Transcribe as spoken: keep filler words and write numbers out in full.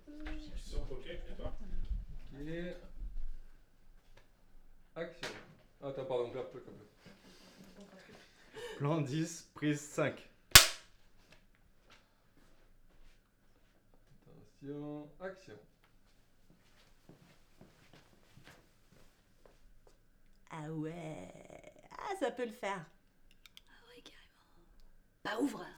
Ok, et toi? Ok. Action. Attends, pardon, clap, clap, clap. Plan dix, prise cinq. Attention, action. Ah ouais. Ah, ça peut le faire. Ah ouais, carrément. Bah ouvre.